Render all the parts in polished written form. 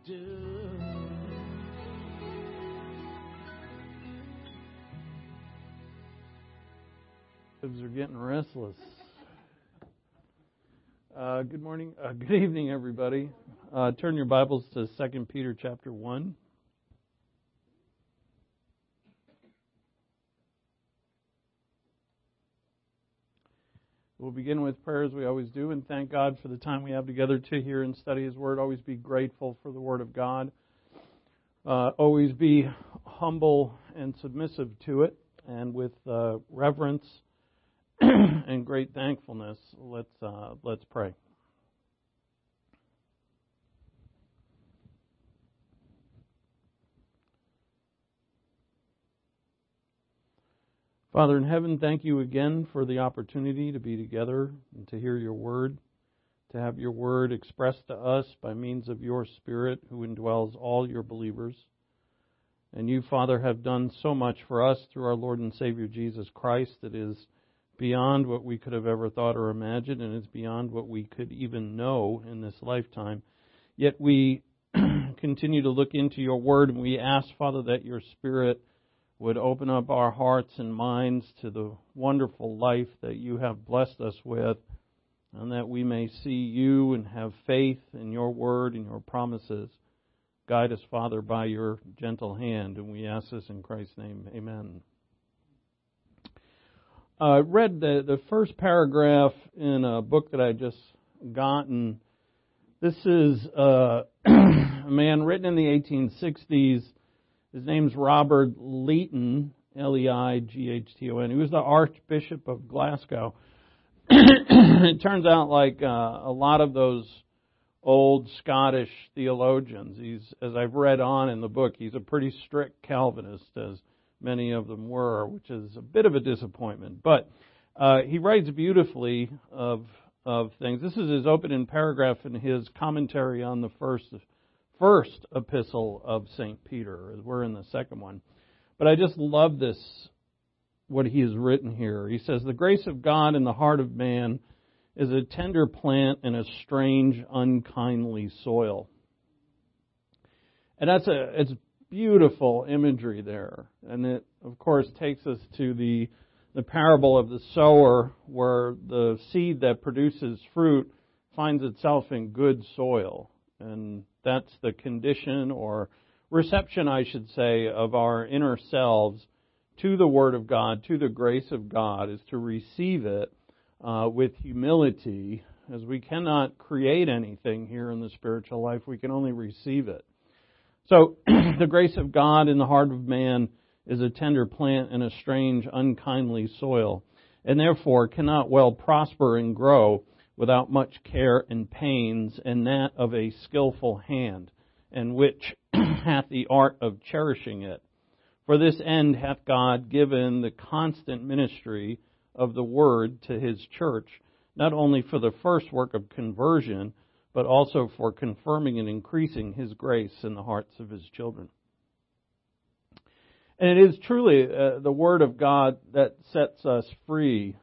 do. Kids are getting restless. Good morning. Good evening, everybody. Turn your Bibles to 2 Peter chapter 1. We'll begin with prayer as we always do, and thank God for the time we have together to hear and study His Word. Always be grateful for the Word of God. Always be humble and submissive to it, and with reverence and great thankfulness, let's pray. Father in heaven, thank you again for the opportunity to be together and to hear your word, to have your word expressed to us by means of your Spirit who indwells all your believers. And you, Father, have done so much for us through our Lord and Savior Jesus Christ that is beyond what we could have ever thought or imagined, and it's beyond what we could even know in this lifetime. Yet we continue to look into your word, and we ask, Father, that your Spirit would open up our hearts and minds to the wonderful life that you have blessed us with, and that we may see you and have faith in your word and your promises. Guide us, Father, by your gentle hand, and we ask this in Christ's name. Amen. I read the first paragraph in a book that I just gotten. This is a man written in the 1860s. His name's Robert Leighton, Leighton. He was the Archbishop of Glasgow. It turns out, like a lot of those old Scottish theologians, as I've read on in the book, he's a pretty strict Calvinist, as many of them were, which is a bit of a disappointment. But he writes beautifully of things. This is his opening paragraph in his commentary on the first epistle of St. Peter, as we're in the second one. But I just love this, what he has written here. He says, "The grace of God in the heart of man is a tender plant in a strange, unkindly soil." And it's beautiful imagery there. And it, of course, takes us to the parable of the sower, where the seed that produces fruit finds itself in good soil. And that's the condition or reception, I should say, of our inner selves to the Word of God, to the grace of God, is to receive it with humility, as we cannot create anything here in the spiritual life. We can only receive it. So, the grace of God in the heart of man is a tender plant in a strange, unkindly soil, and therefore cannot well prosper and grow without much care and pains, and that of a skillful hand, and which hath the art of cherishing it. For this end hath God given the constant ministry of the Word to His church, not only for the first work of conversion, but also for confirming and increasing His grace in the hearts of His children. And it is truly the Word of God that sets us free.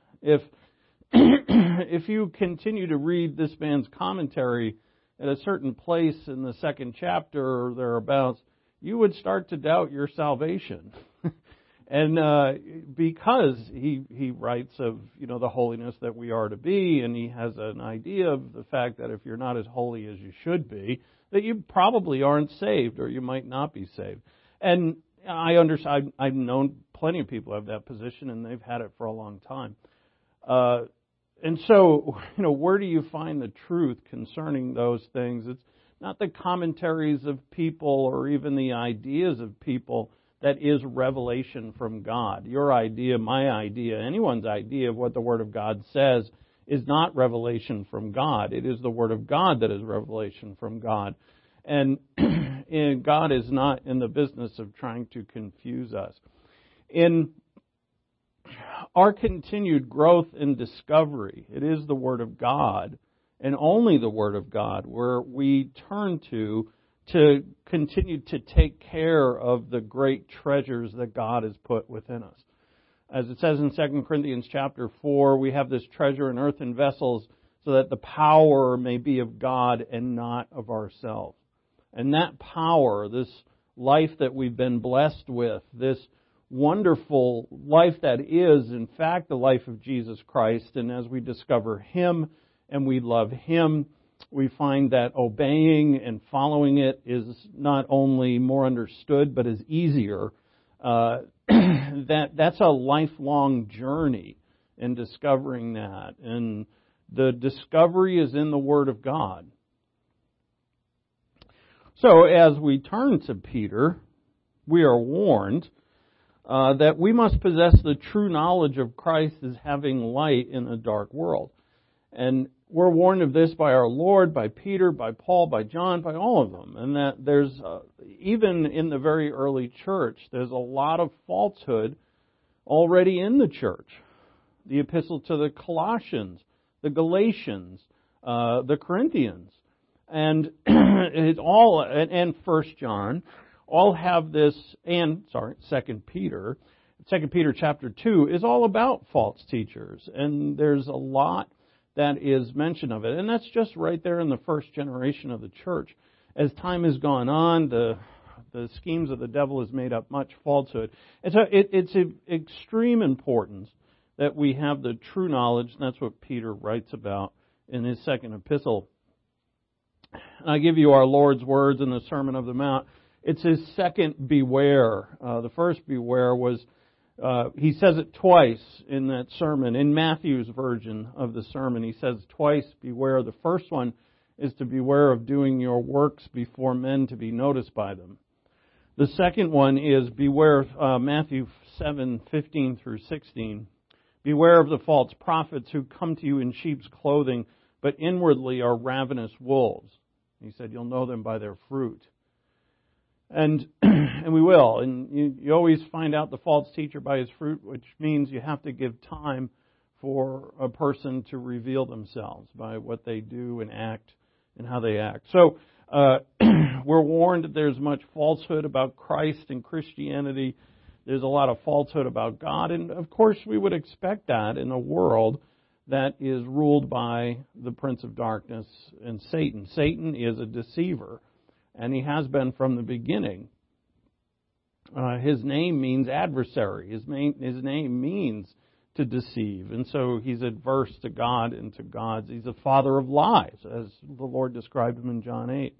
If you continue to read this man's commentary at a certain place in the second chapter or thereabouts, you would start to doubt your salvation. And because he writes of, the holiness that we are to be, and he has an idea of the fact that if you're not as holy as you should be, that you probably aren't saved, or you might not be saved. And I understand. I've known plenty of people who have that position, and they've had it for a long time. And so, where do you find the truth concerning those things? It's not the commentaries of people or even the ideas of people that is revelation from God. Your idea, my idea, anyone's idea of what the Word of God says is not revelation from God. It is the Word of God that is revelation from God. And God is not in the business of trying to confuse us. In our continued growth and discovery, it is the Word of God, and only the Word of God, where we turn to continue to take care of the great treasures that God has put within us. As it says in 2 Corinthians chapter 4, we have this treasure in earthen vessels so that the power may be of God and not of ourselves. And that power, this life that we've been blessed with, this wonderful life that is, in fact, the life of Jesus Christ. And as we discover Him and we love Him, we find that obeying and following it is not only more understood, but is easier. That's a lifelong journey in discovering that. And the discovery is in the Word of God. So as we turn to Peter, we are warned that we must possess the true knowledge of Christ as having light in a dark world. And we're warned of this by our Lord, by Peter, by Paul, by John, by all of them. And that there's, even in the very early church, there's a lot of falsehood already in the church. The epistle to the Colossians, the Galatians, the Corinthians, and it all, and 1 John, all have this, and 2 Peter. 2 Peter chapter 2 is all about false teachers, and there's a lot that is mention of it. And that's just right there in the first generation of the church. As time has gone on, the schemes of the devil has made up much falsehood. And so it's of extreme importance that we have the true knowledge, and that's what Peter writes about in his second epistle. And I give you our Lord's words in the Sermon on the Mount. It's his second beware. The first beware was, he says it twice in that sermon. In Matthew's version of the sermon, he says twice, beware. The first one is to beware of doing your works before men to be noticed by them. The second one is beware of Matthew 7:15 through 16. Beware of the false prophets who come to you in sheep's clothing, but inwardly are ravenous wolves. He said, you'll know them by their fruit. And we will. And you always find out the false teacher by his fruit, which means you have to give time for a person to reveal themselves by what they do and act and how they act. So we're warned that there's much falsehood about Christ and Christianity. There's a lot of falsehood about God. And of course we would expect that in a world that is ruled by the Prince of Darkness and Satan. Satan is a deceiver, and he has been from the beginning. His name means adversary. His name means to deceive. And so he's adverse to God and to God's. He's a father of lies, as the Lord described him in John 8.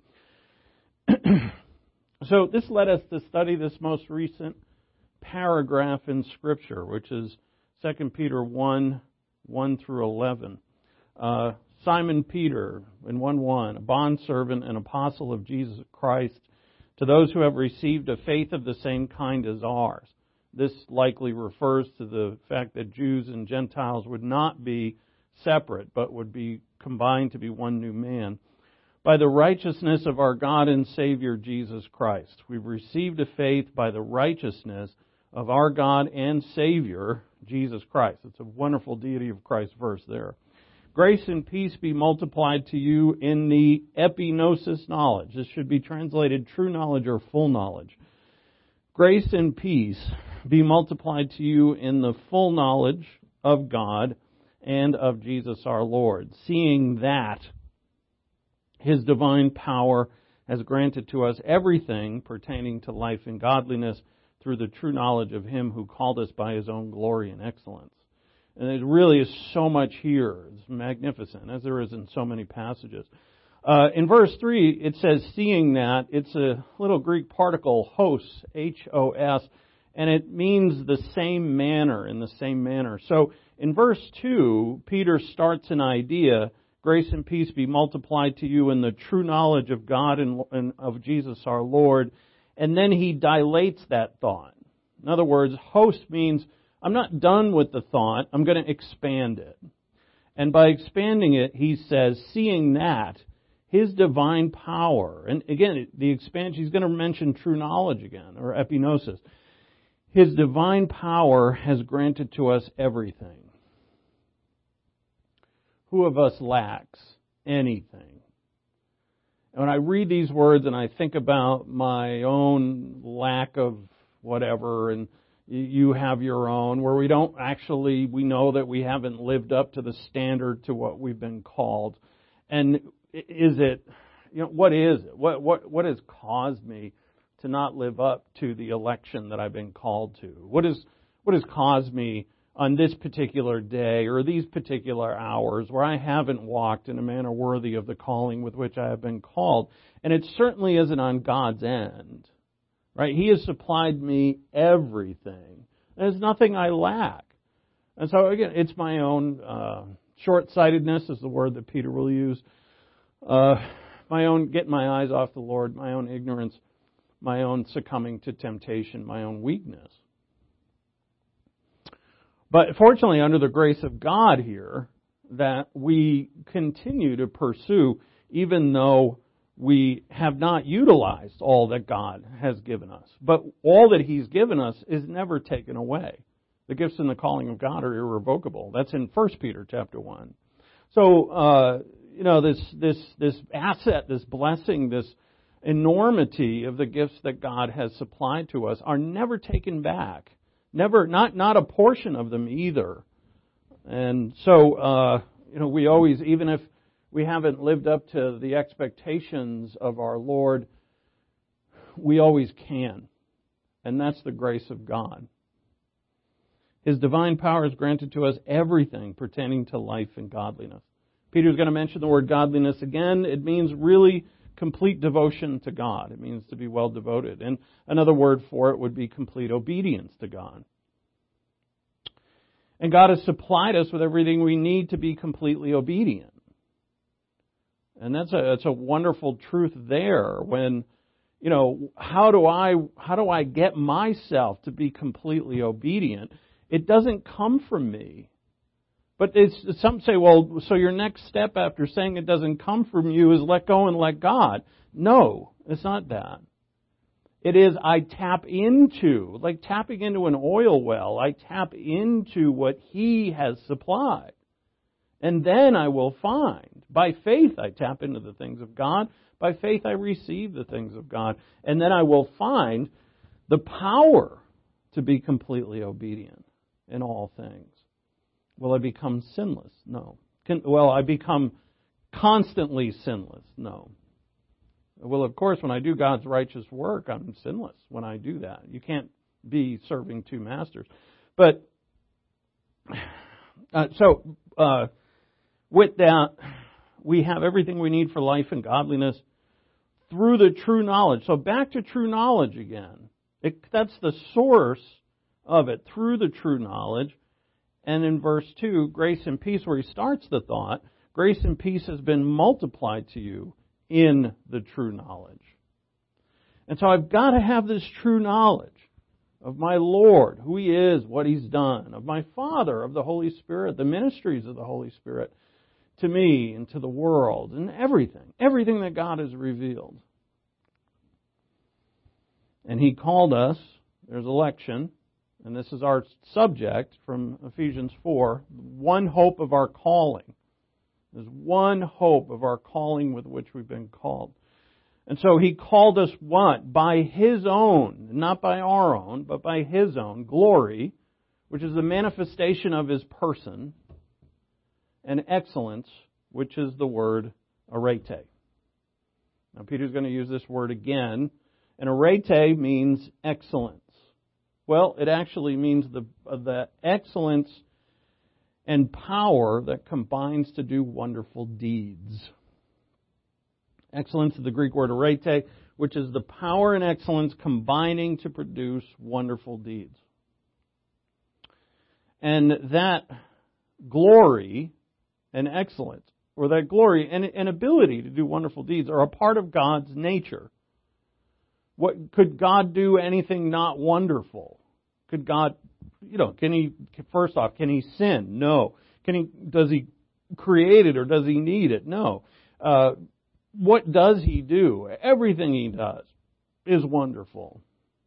So this led us to study this most recent paragraph in Scripture, which is 2 Peter 1 through 11. Simon Peter, in 1:1, a bondservant and apostle of Jesus Christ, to those who have received a faith of the same kind as ours. This likely refers to the fact that Jews and Gentiles would not be separate, but would be combined to be one new man. By the righteousness of our God and Savior Jesus Christ. We've received a faith by the righteousness of our God and Savior, Jesus Christ. It's a wonderful deity of Christ verse there. Grace and peace be multiplied to you in the epignosis knowledge. This should be translated true knowledge or full knowledge. Grace and peace be multiplied to you in the full knowledge of God and of Jesus our Lord, seeing that His divine power has granted to us everything pertaining to life and godliness through the true knowledge of Him who called us by His own glory and excellence. And there really is so much here. It's magnificent, as there is in so many passages. In verse 3, it says, seeing that, it's a little Greek particle, hos, H-O-S, and it means the same manner, in the same manner. So in verse 2, Peter starts an idea, grace and peace be multiplied to you in the true knowledge of God and of Jesus our Lord, and then he dilates that thought. In other words, host means, I'm not done with the thought, I'm going to expand it. And by expanding it, he says, seeing that, His divine power, and again, the expansion, he's going to mention true knowledge again, or epignosis. His divine power has granted to us everything. Who of us lacks anything? And when I read these words and I think about my own lack of whatever, and you have your own, where we know that we haven't lived up to the standard to what we've been called. And is it what is it? What has caused me to not live up to the election that I've been called to? What has caused me on this particular day or these particular hours where I haven't walked in a manner worthy of the calling with which I have been called? And it certainly isn't on God's end, right? He has supplied me everything. There's nothing I lack. And so again, it's my own short-sightedness is the word that Peter will use. My own getting my eyes off the Lord, my own ignorance, my own succumbing to temptation, my own weakness. But fortunately, under the grace of God here, that we continue to pursue, even though we have not utilized all that God has given us. But all that He's given us is never taken away. The gifts and the calling of God are irrevocable. That's in 1 Peter chapter 1. So, this asset, this blessing, this enormity of the gifts that God has supplied to us are never taken back. Never, not a portion of them either. And so, we always, even if we haven't lived up to the expectations of our Lord, we always can. And that's the grace of God. His divine power has granted to us everything pertaining to life and godliness. Peter's going to mention the word godliness again. It means really complete devotion to God. It means to be well devoted. And another word for it would be complete obedience to God. And God has supplied us with everything we need to be completely obedient. And that's a wonderful truth there when, how do I get myself to be completely obedient? It doesn't come from me. But some say, well, so your next step after saying it doesn't come from you is let go and let God. No, it's not that. It is I tap into, like tapping into an oil well, I tap into what He has supplied. And then I will find. By faith I tap into the things of God. By faith I receive the things of God. And then I will find the power to be completely obedient in all things. Will I become sinless? No. Will I become constantly sinless? No. Well, of course, when I do God's righteous work, I'm sinless when I do that. You can't be serving two masters. But, with that, we have everything we need for life and godliness through the true knowledge. So back to true knowledge again. That's the source of it, through the true knowledge. And in verse 2, grace and peace, where he starts the thought, grace and peace has been multiplied to you in the true knowledge. And so I've got to have this true knowledge of my Lord, who He is, what He's done, of my Father, of the Holy Spirit, the ministries of the Holy Spirit to me and to the world, and everything that God has revealed. And He called us, there's election, and this is our subject from Ephesians 4, one hope of our calling. There's one hope of our calling with which we've been called. And so He called us what? By His own, not by our own, but by His own glory, which is the manifestation of His person, and excellence, which is the word arete. Now Peter's going to use this word again, and arete means excellence. Well, it actually means the excellence and power that combines to do wonderful deeds. Excellence is the Greek word arete, which is the power and excellence combining to produce wonderful deeds. And that glory and excellence, or that glory and ability to do wonderful deeds, are a part of God's nature. What could God do anything not wonderful? Could God, can He sin? No. Does He create it or does He need it? No. What does He do? Everything He does is wonderful.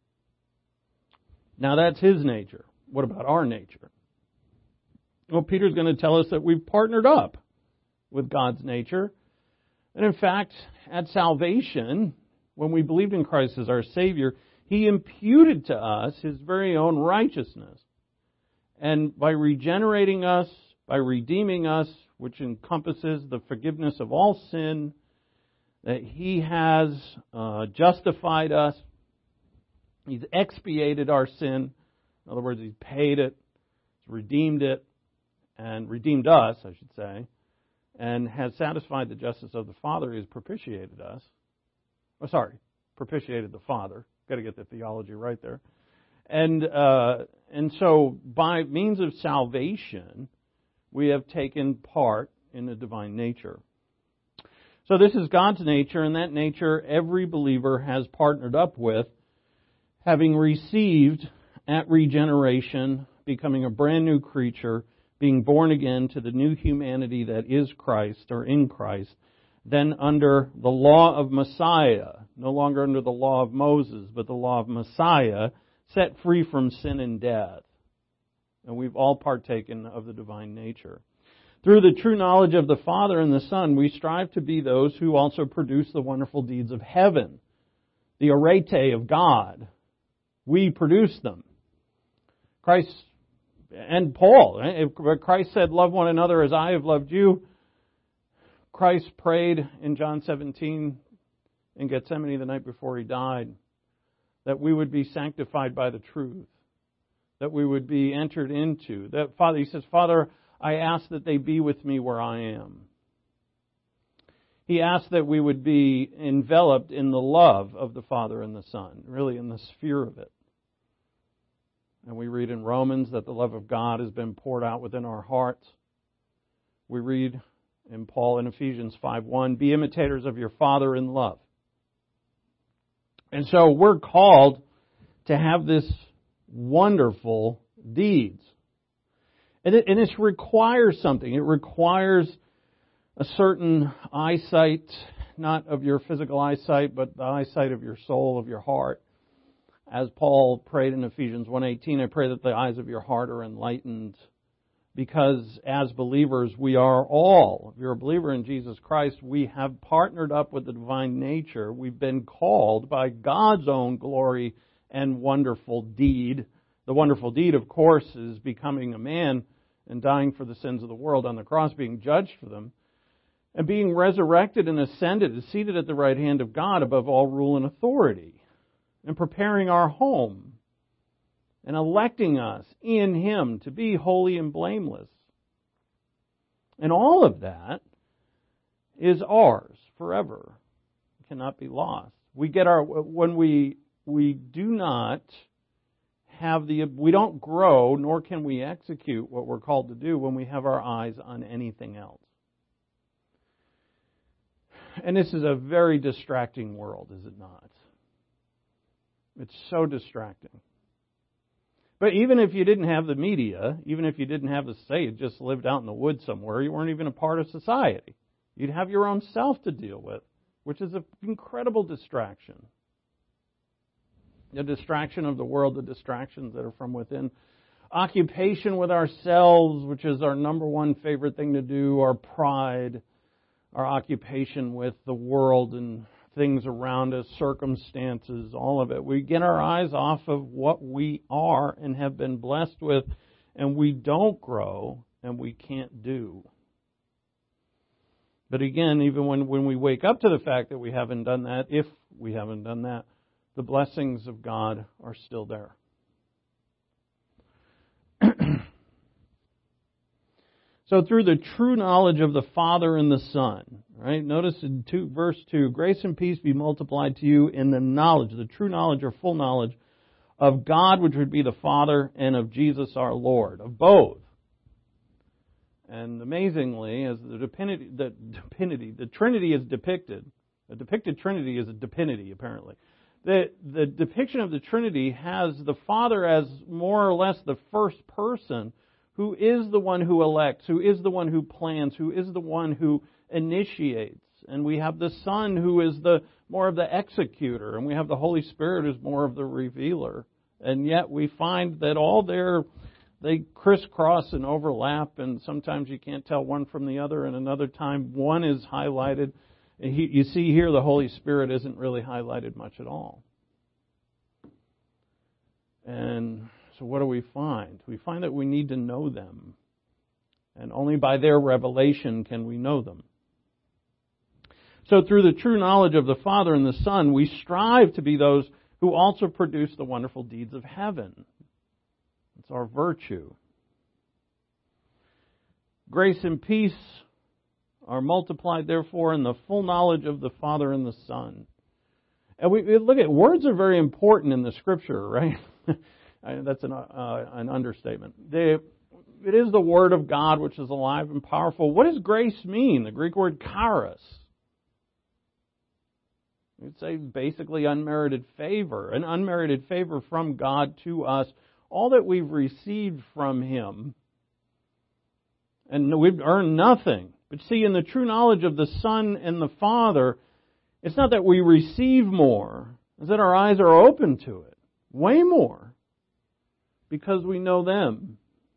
Now that's His nature. What about our nature? Well, Peter's going to tell us that we've partnered up with God's nature. And in fact, at salvation, when we believed in Christ as our Savior, He imputed to us His very own righteousness. And by regenerating us, by redeeming us, which encompasses the forgiveness of all sin, that He has justified us. He's expiated our sin. In other words, He's paid it, He's redeemed it, and redeemed us, I should say, and has satisfied the justice of the Father. He has propitiated us. Propitiated the Father. Got to get the theology right there. And so by means of salvation, we have taken part in the divine nature. So this is God's nature, and that nature every believer has partnered up with, having received at regeneration, becoming a brand new creature, being born again to the new humanity that is Christ, or in Christ, then under the law of Messiah, no longer under the law of Moses, but the law of Messiah, set free from sin and death. And we've all partaken of the divine nature. Through the true knowledge of the Father and the Son, we strive to be those who also produce the wonderful deeds of heaven, the arete of God. We produce them. Christ and Paul, Christ said, "Love one another as I have loved you." Christ prayed in John 17 in Gethsemane the night before He died that we would be sanctified by the truth, that we would be entered into. That Father, He says, "Father, I ask that they be with me where I am." He asked that we would be enveloped in the love of the Father and the Son, really in the sphere of it. And we read in Romans that the love of God has been poured out within our hearts. We read in Paul in Ephesians 5:1, "Be imitators of your Father in love." And so we're called to have this wonderful deeds. And it requires something. It requires a certain eyesight, not of your physical eyesight, but the eyesight of your soul, of your heart. As Paul prayed in Ephesians 1:18, I pray that the eyes of your heart are enlightened, because as believers we are all, if you're a believer in Jesus Christ, we have partnered up with the divine nature. We've been called by God's own glory and wonderful deed. The wonderful deed, of course, is becoming a man and dying for the sins of the world on the cross, being judged for them, and being resurrected and ascended, is seated at the right hand of God above all rule and authority, and preparing our home, and electing us in Him to be holy and blameless. And all of that is ours forever. It cannot be lost. When we do not we don't grow, nor can we execute what we're called to do when we have our eyes on anything else. And this is a very distracting world, is it not? It's so distracting. But even if you didn't have the media, even if you didn't have you just lived out in the woods somewhere, you weren't even a part of society. You'd have your own self to deal with, which is an incredible distraction. The distraction of the world, the distractions that are from within. Occupation with ourselves, which is our number one favorite thing to do, our pride, our occupation with the world and things around us, circumstances, all of it. We get our eyes off of what we are and have been blessed with, and we don't grow and we can't do. But again, even when we wake up to the fact that we haven't done that, if we haven't done that, the blessings of God are still there. So through the true knowledge of the Father and the Son, right? Notice in verse 2, "Grace and peace be multiplied to you in the knowledge," the true knowledge or full knowledge of God, which would be the Father, and of Jesus our Lord, of both. And amazingly, as the Trinity is depicted, a depicted Trinity is a depinity, apparently. The depiction of the Trinity has the Father as more or less the first person, who is the one who elects, who is the one who plans, who is the one who initiates. And we have the Son, who is more of the executor, and we have the Holy Spirit, who's more of the revealer. And yet we find that they crisscross and overlap, and sometimes you can't tell one from the other, and another time one is highlighted. You see here the Holy Spirit isn't really highlighted much at all. And so what do we find? We find that we need to know them. And only by their revelation can we know them. So through the true knowledge of the Father and the Son, we strive to be those who also produce the wonderful deeds of heaven. It's our virtue. Grace and peace are multiplied, therefore, in the full knowledge of the Father and the Son. And we look at, words are very important in the Scripture, right? That's an understatement. It is the Word of God which is alive and powerful. What does grace mean? The Greek word charis. You'd say basically unmerited favor. An unmerited favor from God to us. All that we've received from Him. And we've earned nothing. But see, in the true knowledge of the Son and the Father, it's not that we receive more. It's that our eyes are open to it. Way more. Because we know them.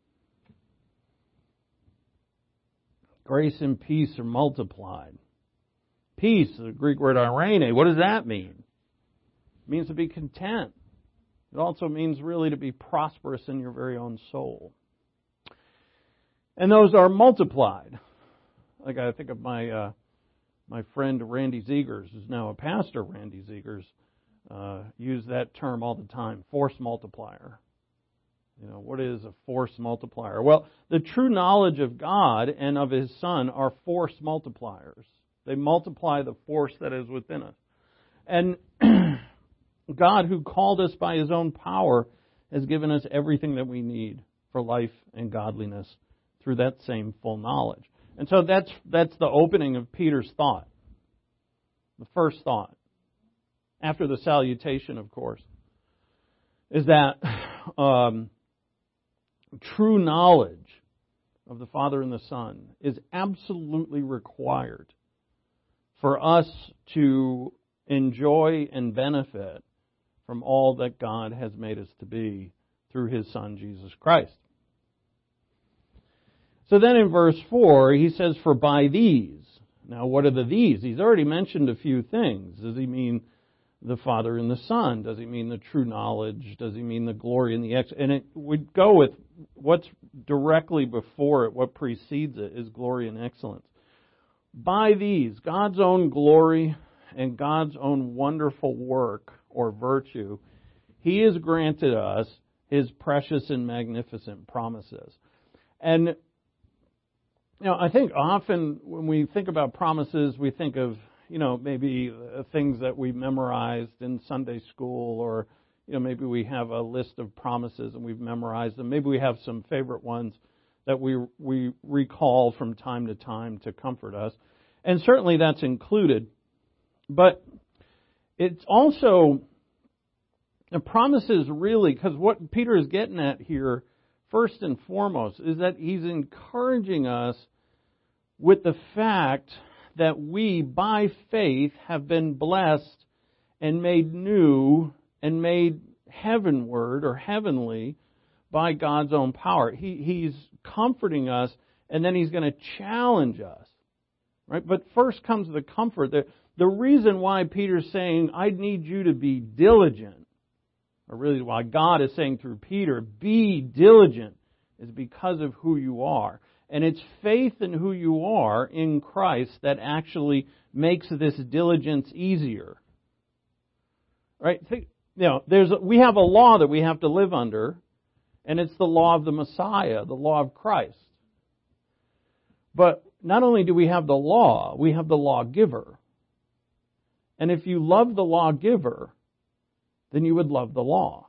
Grace and peace are multiplied. Peace, the Greek word irene, what does that mean? It means to be content. It also means really to be prosperous in your very own soul. And those are multiplied. Like I think of my friend Randy Zegers, who's now a pastor, Randy Zegers, used that term all the time, force multiplier. You know, what is a force multiplier? Well, the true knowledge of God and of His Son are force multipliers. They multiply the force that is within us. And God, who called us by His own power, has given us everything that we need for life and godliness through that same full knowledge. And so that's the opening of Peter's thought. The first thought, after the salutation, of course, is that true knowledge of the Father and the Son is absolutely required for us to enjoy and benefit from all that God has made us to be through His Son, Jesus Christ. So then in verse 4, he says, for by these. Now, what are the these? He's already mentioned a few things. Does he mean the Father and the Son? Does he mean the true knowledge? Does he mean the glory and the and it would go with what's directly before it, what precedes it, is glory and excellence. By these, God's own glory and God's own wonderful work or virtue, He has granted us His precious and magnificent promises. And, you know, I think often when we think about promises, we think of, you know, maybe things that we memorized in Sunday school, or, you know, maybe we have a list of promises and we've memorized them. Maybe we have some favorite ones that we recall from time to time to comfort us. And certainly that's included. But it's also, the promises really, because what Peter is getting at here, first and foremost, is that he's encouraging us with the fact that we, by faith, have been blessed and made new and made heavenward or heavenly by God's own power. He's comforting us, and then He's going to challenge us. Right? But first comes the comfort. The reason why Peter's saying, I need you to be diligent, or really why God is saying through Peter, be diligent, is because of who you are. And it's faith in who you are in Christ that actually makes this diligence easier. Right? We have a law that we have to live under, and it's the law of the Messiah, the law of Christ. But not only do we have the law, we have the lawgiver. And if you love the lawgiver, then you would love the law.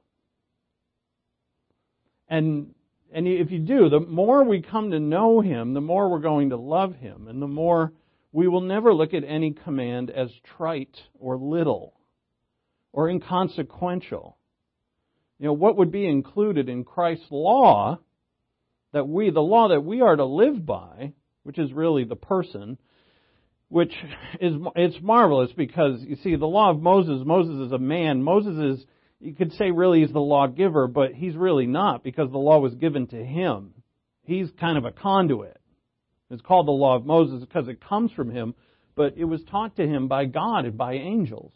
And if you do, the more we come to know Him, the more we're going to love Him, and the more we will never look at any command as trite or little or inconsequential. You know, what would be included in Christ's law, the law that we are to live by, which is really the person, which it's marvelous because, you see, the law of Moses is a man. Moses is, you could say really he's the lawgiver, but he's really not, because the law was given to him. He's kind of a conduit. It's called the law of Moses because it comes from him, but it was taught to him by God and by angels.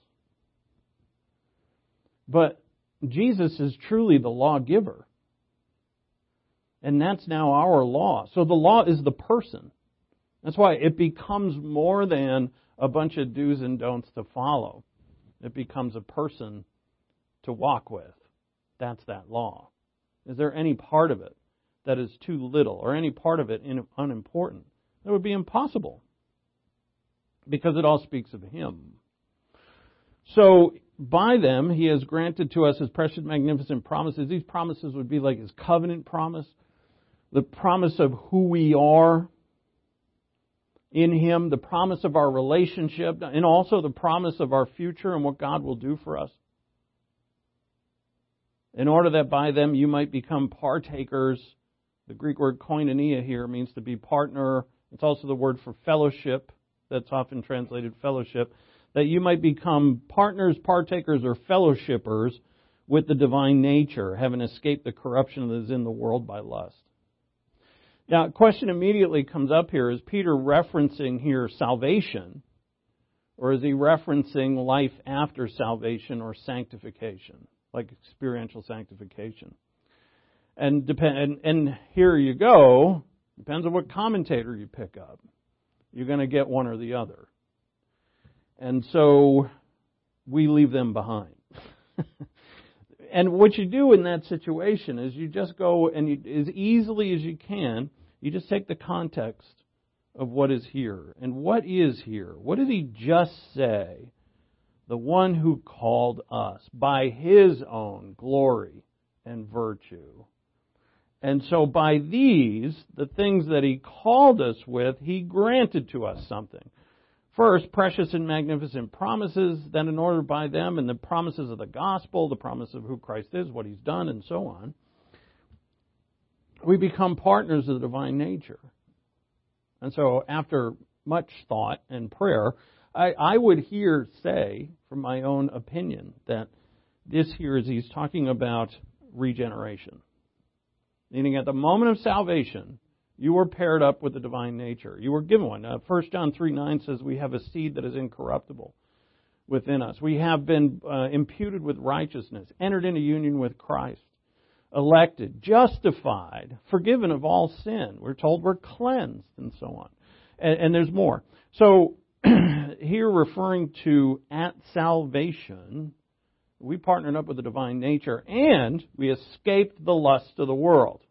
But Jesus is truly the lawgiver. And that's now our law. So the law is the person. That's why it becomes more than a bunch of do's and don'ts to follow. It becomes a person to walk with. That's that law. Is there any part of it that is too little or any part of it unimportant? That would be impossible because it all speaks of Him. So by them He has granted to us His precious, magnificent promises. These promises would be like His covenant promise, the promise of who we are in Him, the promise of our relationship, and also the promise of our future and what God will do for us. In order that by them you might become partakers. The Greek word koinonia here means to be partner. It's also the word for fellowship. That's often translated fellowship. That you might become partners, partakers, or fellowshippers with the divine nature, having escaped the corruption that is in the world by lust. Now, a question immediately comes up here. Is Peter referencing here salvation? Or is he referencing life after salvation or sanctification? Like experiential sanctification. And here you go. Depends on what commentator you pick up. You're going to get one or the other. And so we leave them behind. And what you do in that situation is you just go and as easily as you can, you just take the context of what is here. And what is here? What did he just say? The one who called us by His own glory and virtue. And so by these, the things that He called us with, He granted to us something. First, precious and magnificent promises, then in order by them, and the promises of the gospel, the promise of who Christ is, what He's done, and so on, we become partners of the divine nature. And so after much thought and prayer, I would here say, from my own opinion, that this here is He's talking about regeneration. Meaning at the moment of salvation, you were paired up with the divine nature. You were given one. 1 John 3:9 says we have a seed that is incorruptible within us. We have been imputed with righteousness, entered into union with Christ, elected, justified, forgiven of all sin. We're told we're cleansed and so on. And there's more. So here referring to at salvation, we partnered up with the divine nature and we escaped the lust of the world.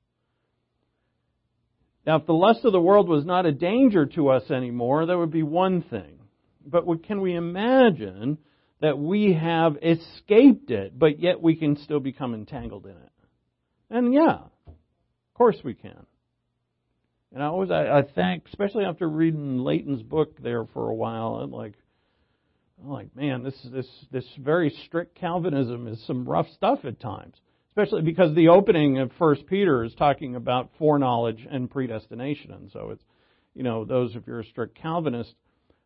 Now, if the lust of the world was not a danger to us anymore, that would be one thing. But can we imagine that we have escaped it, but yet we can still become entangled in it? And yeah, of course we can. And I think, especially after reading Leighton's book there for a while, I'm like, man, this very strict Calvinism is some rough stuff at times. Especially because the opening of 1 Peter is talking about foreknowledge and predestination. And so it's, those, if you're a strict Calvinist,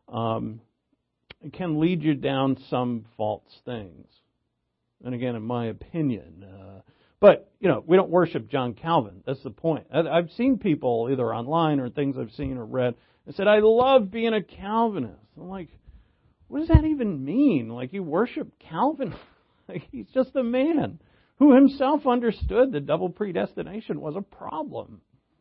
it can lead you down some false things. And again, in my opinion. But we don't worship John Calvin. That's the point. I've seen people either online or things I've seen or read and said, I love being a Calvinist. I'm like, what does that even mean? Like, you worship Calvin? Like, he's just a man who himself understood that double predestination was a problem.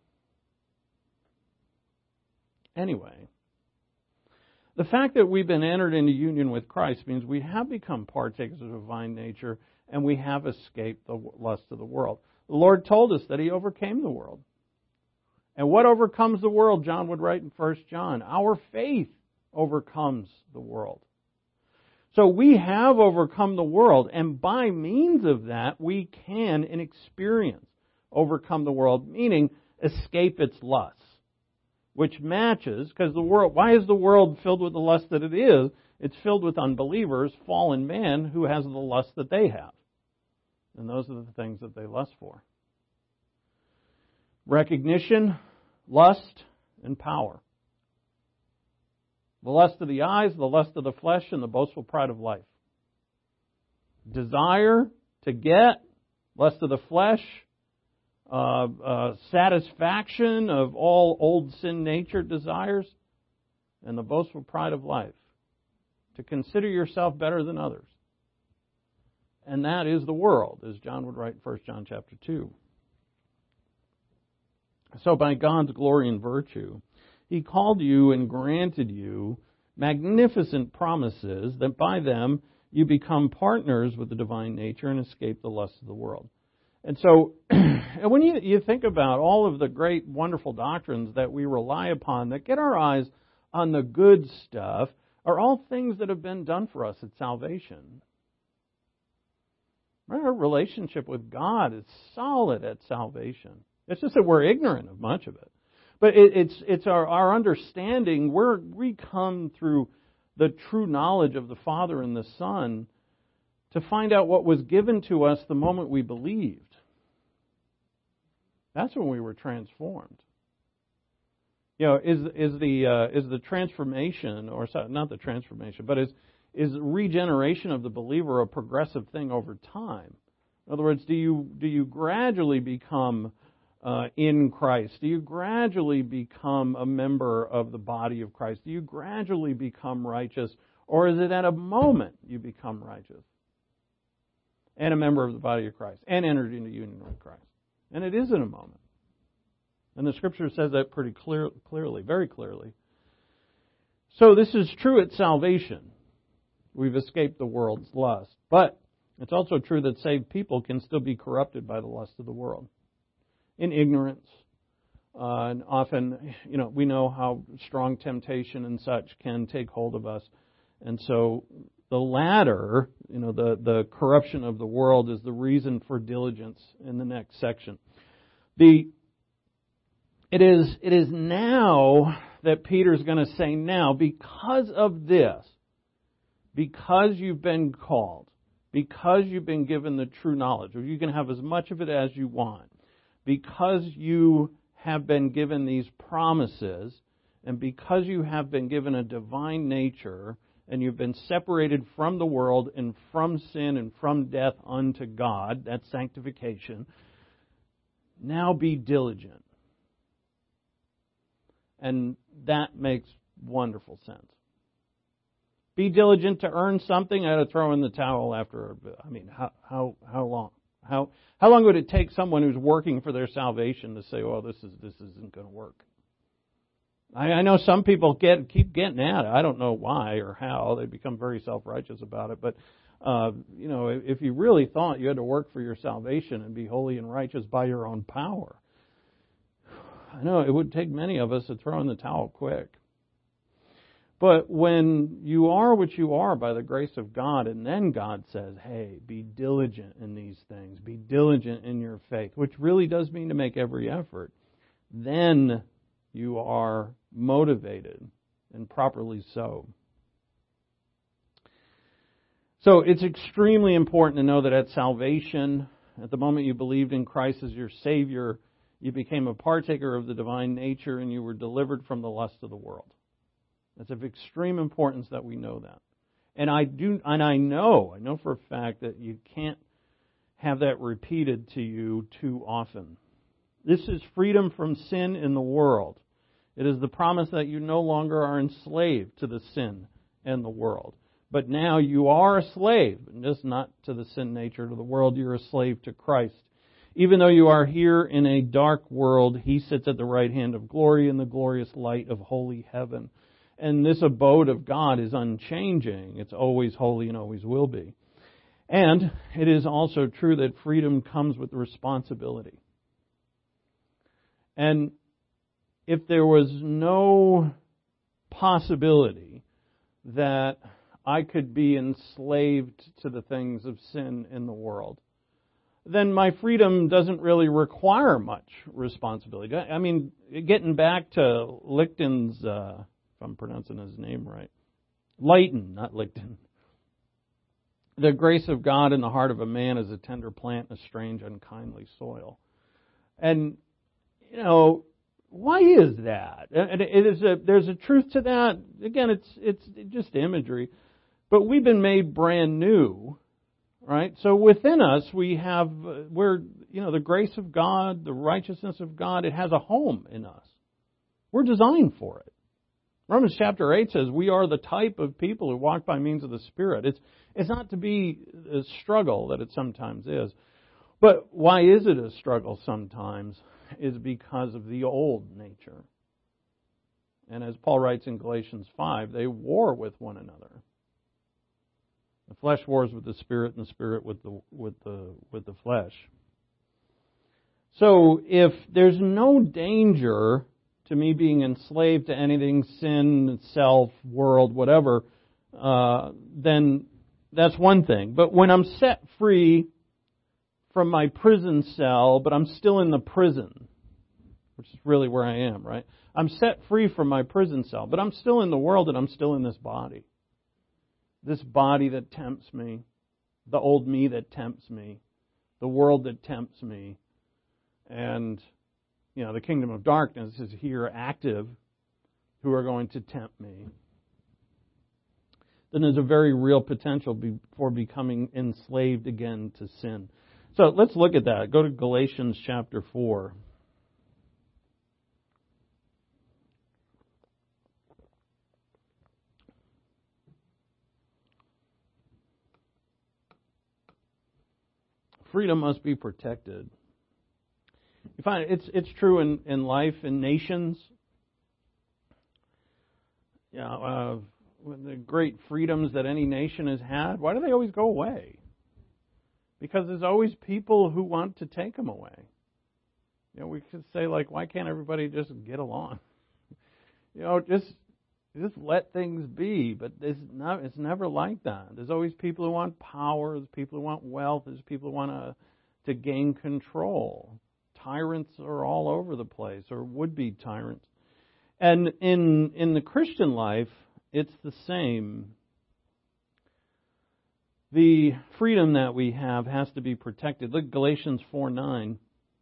Anyway, the fact that we've been entered into union with Christ means we have become partakers of the divine nature and we have escaped the lust of the world. The Lord told us that He overcame the world. And what overcomes the world, John would write in 1 John? Our faith overcomes the world. So we have overcome the world, and by means of that, we can, in experience, overcome the world, meaning escape its lusts, which matches, because the world, why is the world filled with the lust that it is? It's filled with unbelievers, fallen man, who has the lust that they have. And those are the things that they lust for. Recognition, lust, and power. The lust of the eyes, the lust of the flesh, and the boastful pride of life. Desire to get, lust of the flesh, satisfaction of all old sin nature desires, and the boastful pride of life. To consider yourself better than others. And that is the world, as John would write in 1 John chapter 2. So by God's glory and virtue, He called you and granted you magnificent promises that by them you become partners with the divine nature and escape the lusts of the world. And so, when you think about all of the great, wonderful doctrines that we rely upon that get our eyes on the good stuff, are all things that have been done for us at salvation. Our relationship with God is solid at salvation. It's just that we're ignorant of much of it. But it's our understanding. We come through the true knowledge of the Father and the Son to find out what was given to us the moment we believed. That's when we were transformed. You know, is the transformation, or not the transformation, but is regeneration of the believer a progressive thing over time? In other words, do you gradually become in Christ? Do you gradually become a member of the body of Christ? Do you gradually become righteous? Or is it at a moment you become righteous and a member of the body of Christ and entered into union with Christ? And it is in a moment. And the Scripture says that pretty clearly, very clearly. So this is true at salvation. We've escaped the world's lust. But it's also true that saved people can still be corrupted by the lust of the world. In ignorance. And often, we know how strong temptation and such can take hold of us. And so the latter, the corruption of the world, is the reason for diligence in the next section. It is now that Peter's going to say, now, because of this, because you've been called, because you've been given the true knowledge, or you can have as much of it as you want, because you have been given these promises, and because you have been given a divine nature, and you've been separated from the world and from sin and from death unto God, that's sanctification, now be diligent. And that makes wonderful sense. Be diligent to earn something. I had to throw in the towel after. How long? How long would it take someone who's working for their salvation to say, "Oh, this isn't going to work"? I know some people keep getting at it. I don't know why or how. They become very self-righteous about it. But if you really thought you had to work for your salvation and be holy and righteous by your own power, I know it would take many of us to throw in the towel quick. But when you are what you are by the grace of God, and then God says, hey, be diligent in these things, be diligent in your faith, which really does mean to make every effort, then you are motivated, and properly so. So it's extremely important to know that at salvation, at the moment you believed in Christ as your Savior, you became a partaker of the divine nature and you were delivered from the lust of the world. It's of extreme importance that we know that. And I know for a fact that you can't have that repeated to you too often. This is freedom from sin in the world. It is the promise that you no longer are enslaved to the sin and the world. But now you are a slave, just not to the sin nature of the world. You're a slave to Christ. Even though you are here in a dark world, He sits at the right hand of glory in the glorious light of holy heaven. And this abode of God is unchanging. It's always holy and always will be. And it is also true that freedom comes with responsibility. And if there was no possibility that I could be enslaved to the things of sin in the world, then my freedom doesn't really require much responsibility. I mean, getting back to Lichten's, if I'm pronouncing his name right, Leighton, not Lichten. The grace of God in the heart of a man is a tender plant in a strange, unkindly soil. And, why is that? And there's a truth to that. Again, it's just imagery. But we've been made brand new, right? So within us, the grace of God, the righteousness of God, it has a home in us. We're designed for it. Romans chapter 8 says we are the type of people who walk by means of the Spirit. It's not to be a struggle that it sometimes is. But why is it a struggle sometimes? Is because of the old nature. And as Paul writes in Galatians 5, they war with one another. The flesh wars with the Spirit, and the Spirit with the flesh. So if there's no danger to me being enslaved to anything, sin, self, world, whatever, then that's one thing. But when I'm set free from my prison cell, but I'm still in the prison, which is really where I am, right? I'm set free from my prison cell, but I'm still in the world and I'm still in this body. This body that tempts me, the old me that tempts me, the world that tempts me, and, the kingdom of darkness is here active, who are going to tempt me. Then there's a very real potential for becoming enslaved again to sin. So let's look at that. Go to Galatians chapter 4. Freedom must be protected. You find it's true in life, in nations. The great freedoms that any nation has had, why do they always go away? Because there's always people who want to take them away. We could say, why can't everybody just get along? Just let things be. But it's never like that. There's always people who want power. There's people who want wealth. There's people who want to gain control. Tyrants are all over the place, or would-be tyrants. And in the Christian life, it's the same. The freedom that we have has to be protected. Look, Galatians 4:9.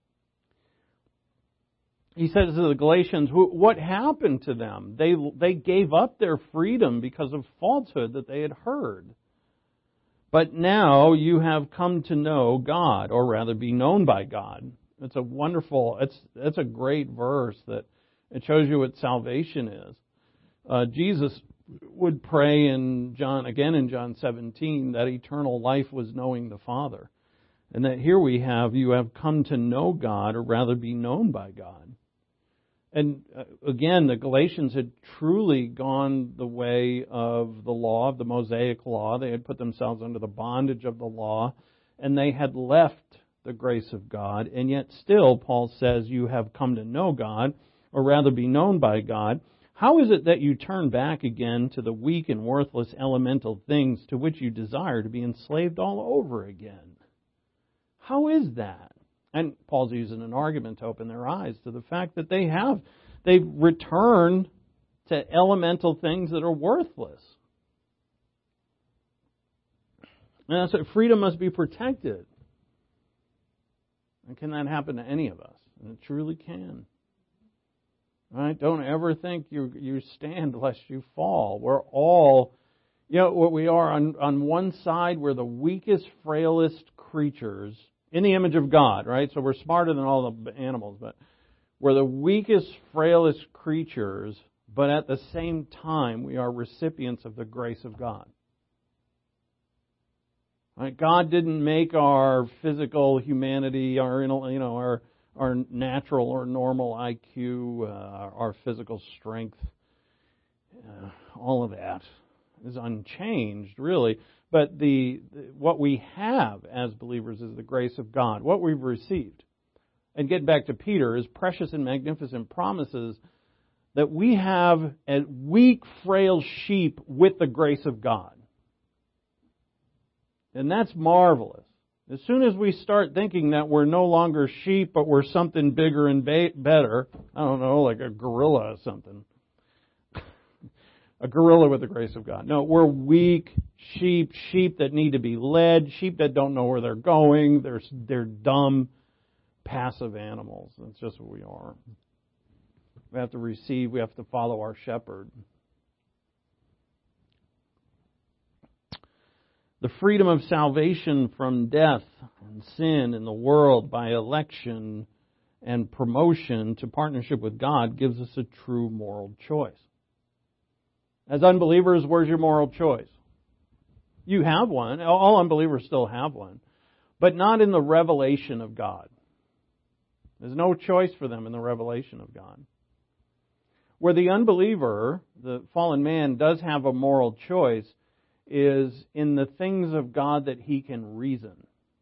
He says to the Galatians, what happened to them? They gave up their freedom because of falsehood that they had heard. But now you have come to know God, or rather be known by God. It's a wonderful, it's a great verse that it shows you what salvation is. Jesus would pray in John 17, that eternal life was knowing the Father. And that here we have, you have come to know God, or rather be known by God. And again, the Galatians had truly gone the way of the law, of the Mosaic law. They had put themselves under the bondage of the law, and they had left the grace of God. And yet still, Paul says, you have come to know God, or rather be known by God. How is it that you turn back again to the weak and worthless elemental things to which you desire to be enslaved all over again? How is that? And Paul's using an argument to open their eyes to the fact that they've returned to elemental things that are worthless. And that's what freedom must be protected. And can that happen to any of us? And it truly can. Right? Don't ever think you stand lest you fall. We're all, what we are on one side, we're the weakest, frailest creatures in the image of God, right? So we're smarter than all the animals, but we're the weakest, frailest creatures, but at the same time, we are recipients of the grace of God. Right? God didn't make our physical humanity, our natural or normal IQ, our physical strength. All of that is unchanged, really. But what we have as believers is the grace of God, what we've received. And getting back to Peter, his precious and magnificent promises that we have a weak, frail sheep with the grace of God. And that's marvelous. As soon as we start thinking that we're no longer sheep, but we're something bigger and better, I don't know, like a gorilla or something. A gorilla with the grace of God. No, we're weak sheep that need to be led, sheep that don't know where they're going. They're dumb, passive animals. That's just what we are. We have to receive, we have to follow our shepherd. The freedom of salvation from death and sin in the world by election and promotion to partnership with God gives us a true moral choice. As unbelievers, where's your moral choice? You have one. All unbelievers still have one. But not in the revelation of God. There's no choice for them in the revelation of God. Where the unbeliever, the fallen man, does have a moral choice is in the things of God that he can reason.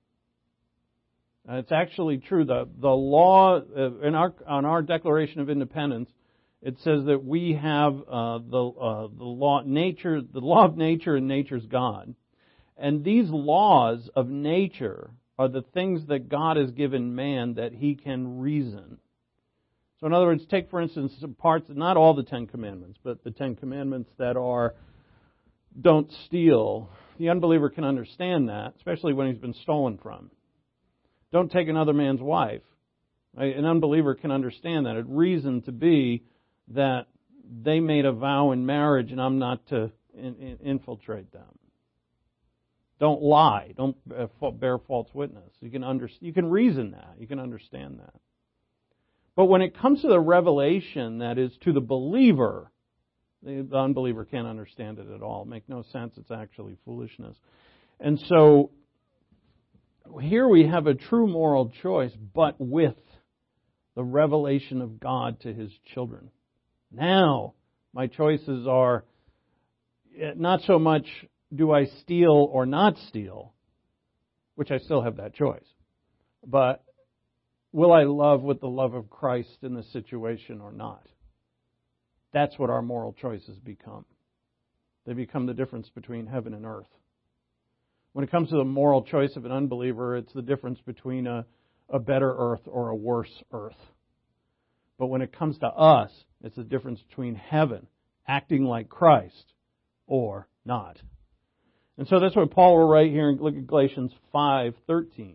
It's actually true. The law on our Declaration of Independence, it says that we have the law of nature and nature's God. And these laws of nature are the things that God has given man that he can reason. So in other words, take for instance parts, not all the Ten Commandments, but the Ten Commandments that are don't steal. The unbeliever can understand that, especially when he's been stolen from. Don't take another man's wife. Right? An unbeliever can understand that. It reason to be that they made a vow in marriage and I'm not to infiltrate them. Don't lie. Don't bear false witness. You can reason that. You can understand that. But when it comes to the revelation that is to the believer, the unbeliever can't understand it at all. It makes no sense. It's actually foolishness. And so here we have a true moral choice, but with the revelation of God to His children. Now, my choices are not so much do I steal or not steal, which I still have that choice, but will I love with the love of Christ in the situation or not? That's what our moral choices become. They become the difference between heaven and earth. When it comes to the moral choice of an unbeliever, it's the difference between a better earth or a worse earth. But when it comes to us, it's the difference between heaven, acting like Christ, or not. And so that's what Paul will write here in look at Galatians 5:13.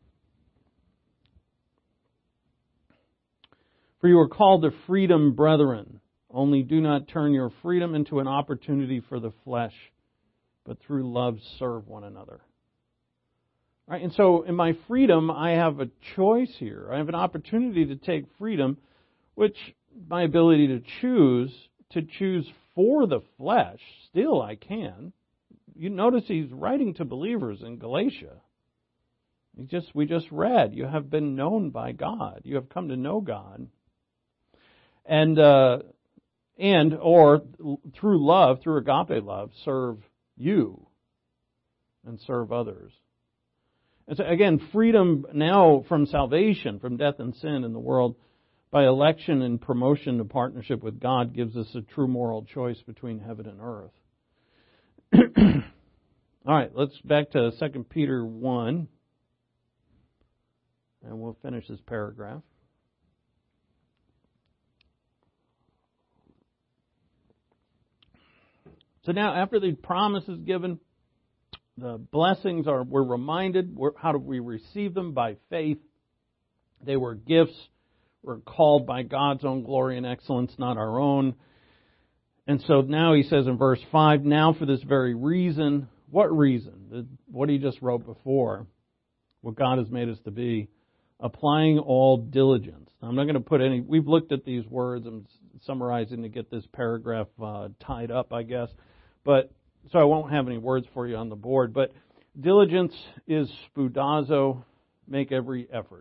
For you are called to freedom, brethren. Only do not turn your freedom into an opportunity for the flesh, but through love serve one another. Right? And so in my freedom, I have a choice here. I have an opportunity to take freedom, which my ability to choose for the flesh, still I can. You notice he's writing to believers in Galatia. We just read, you have been known by God. You have come to know God. Or through love, through agape love, serve you and serve others. And so again, freedom now from salvation, from death and sin in the world, by election and promotion to partnership with God gives us a true moral choice between heaven and earth. All right, let's back to 2 Peter 1, and we'll finish this paragraph. So now, after the promise is given, the blessings we're reminded. How do we receive them? By faith. They were gifts. We're called by God's own glory and excellence, not our own. And so now he says in verse 5, now for this very reason. What reason? What he just wrote before. What God has made us to be. Applying all diligence. Now, I'm not going to put any. We've looked at these words. I'm summarizing to get this paragraph tied up, I guess. But so I won't have any words for you on the board. But diligence is spoudazo, make every effort.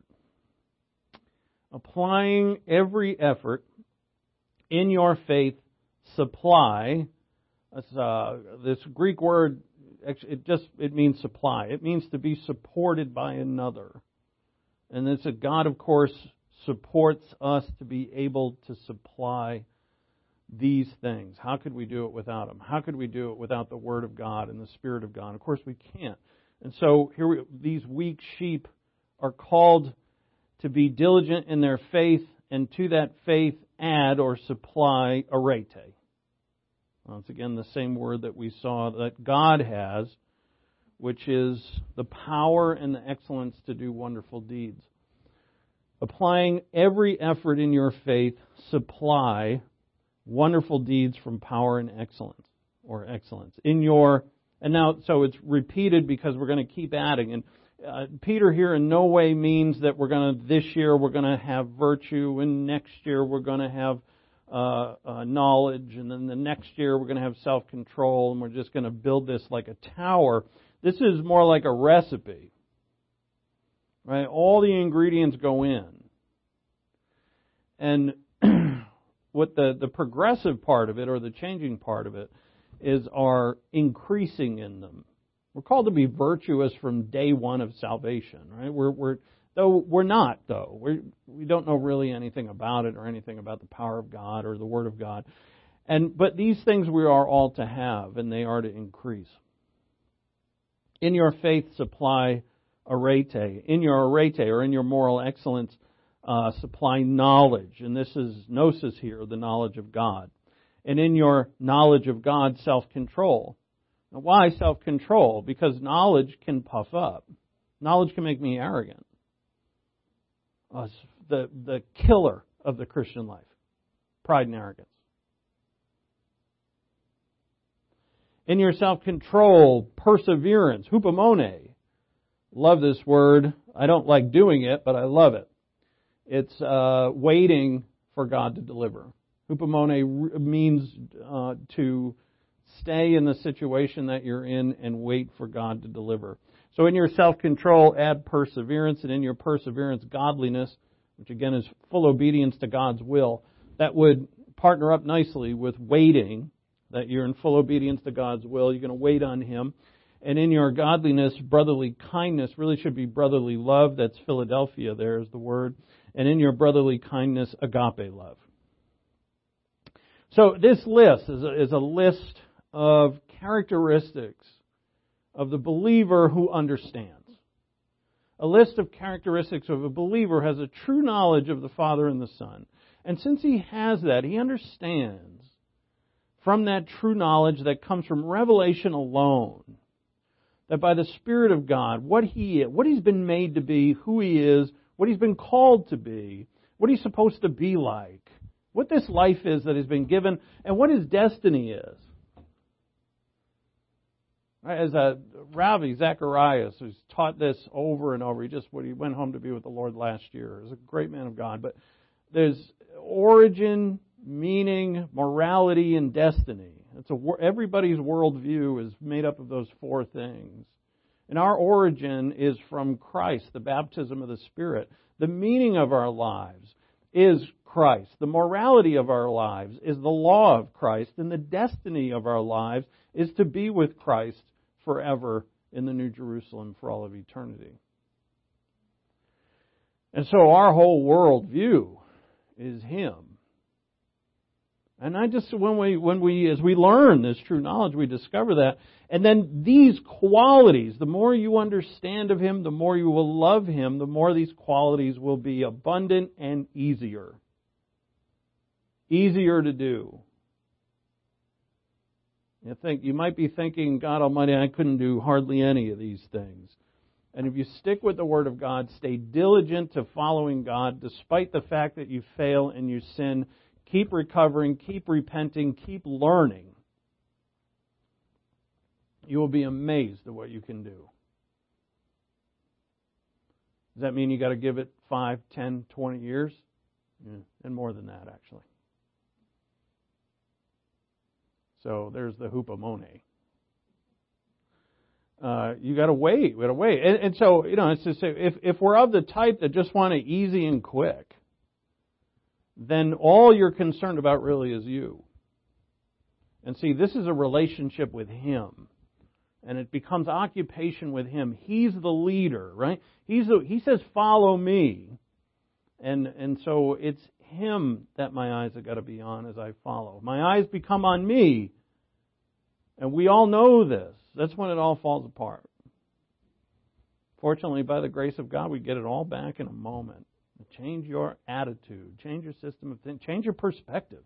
Applying every effort in your faith, supply. This Greek word, it means supply. It means to be supported by another. And it's that God, of course, supports us to be able to supply these things. How could we do it without Him? How could we do it without the Word of God and the Spirit of God? Of course, we can't. And so here these weak sheep are called to be diligent in their faith, and to that faith add or supply arete. Once again, the same word that we saw that God has, which is the power and the excellence to do wonderful deeds. Applying every effort in your faith, supply wonderful deeds from power and excellence, or excellence. And now, so it's repeated because we're going to keep adding. And Peter here in no way means that this year we're going to have virtue, and next year we're going to have knowledge, and then the next year we're going to have self-control, and we're just going to build this like a tower. This is more like a recipe, right? All the ingredients go in. And what the progressive part of it, or the changing part of it, is our increasing in them. We're called to be virtuous from day one of salvation, right? We're not. We don't know really anything about it, or anything about the power of God or the Word of God. But these things we are all to have, and they are to increase. In your faith supply arete. In your arete, or in your moral excellence, supply knowledge. And this is gnosis here, the knowledge of God. And in your knowledge of God, self-control. Now, why self-control? Because knowledge can puff up. Knowledge can make me arrogant. The killer of the Christian life. Pride and arrogance. In your self-control, perseverance, hupomone. Love this word. I don't like doing it, but I love it. It's waiting for God to deliver. Hupomone means to stay in the situation that you're in and wait for God to deliver. So in your self-control, add perseverance, and in your perseverance, godliness, which again is full obedience to God's will. That would partner up nicely with waiting, that you're in full obedience to God's will. You're going to wait on Him. And in your godliness, brotherly kindness, really should be brotherly love. That's Philadelphia, there is the word. And in your brotherly kindness, agape love. So this list is a list of characteristics of the believer who understands. A list of characteristics of a believer who has a true knowledge of the Father and the Son. And since he has that, he understands from that true knowledge that comes from revelation alone, that by the Spirit of God, what he's been made to be, who he is, what he's been called to be, what he's supposed to be like, what this life is that has been given, and what his destiny is. As Ravi Zacharias, who's taught this over and over, he went home to be with the Lord last year. He's a great man of God. But there's origin, meaning, morality, and destiny. Everybody's worldview is made up of those four things. And our origin is from Christ, the baptism of the Spirit. The meaning of our lives is Christ. The morality of our lives is the law of Christ. And the destiny of our lives is to be with Christ forever in the New Jerusalem for all of eternity. And so our whole worldview is Him. And as we learn this true knowledge, we discover that. And then these qualities, the more you understand of Him, the more you will love Him, the more these qualities will be abundant and easier. Easier to do. You might be thinking, God Almighty, I couldn't do hardly any of these things. And if you stick with the Word of God, stay diligent to following God, despite the fact that you fail and you sin, keep recovering, keep repenting, keep learning, you will be amazed at what you can do. Does that mean you got to give it 5, 10, 20 years? Yeah, and more than that, actually. So there's the hupomone. You got to wait. We got to wait. And so, it's to say, if we're of the type that just want it easy and quick, then all you're concerned about really is you. And see, this is a relationship with Him. And it becomes occupation with Him. He's the leader, right? He says, follow me. And so it's Him that my eyes have got to be on as I follow. My eyes become on me. And we all know this. That's when it all falls apart. Fortunately, by the grace of God, we get it all back in a moment. Change your attitude. Change your system of thinking. Change your perspective.